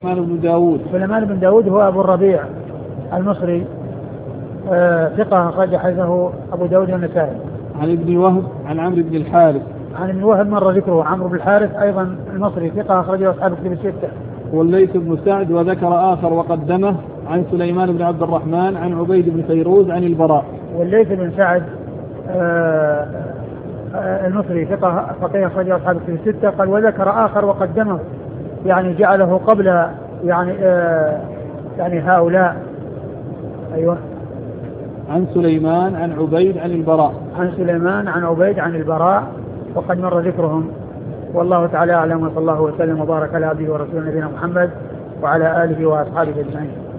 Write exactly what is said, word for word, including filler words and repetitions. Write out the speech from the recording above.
سليمان بن داود سليمان بن داود هو أبو الربيع المصري، آه ثقة أخرج حديثه أبو داود والنسائي. عن ابن وهب عن عمرو بن الحارث. عن ابن وهب مر ذكره. عمرو بن الحارث أيضا المصري ثقة أخرجه أصحاب الكتب الستة. والليث بن سعد وذكر آخر وقدمه. عن سليمان بن عبد الرحمن عن عبيد بن فيروز عن البراء. والليث بن سعد آه آه المصري ثقة فقيه أخرجه أصحاب الكتب الستة. قال وذكر آخر وقدمه، يعني جعله قبل يعني آه يعني هؤلاء. أيوة. عن سليمان عن عبيد عن البراء. عن سليمان عن عبيد عن البراء وقد مر ذكرهم. والله تعالى أعلم، وصلى الله وسلم وبارك على عبده ورسوله نبينا محمد وعلى آله وأصحابه أجمعين.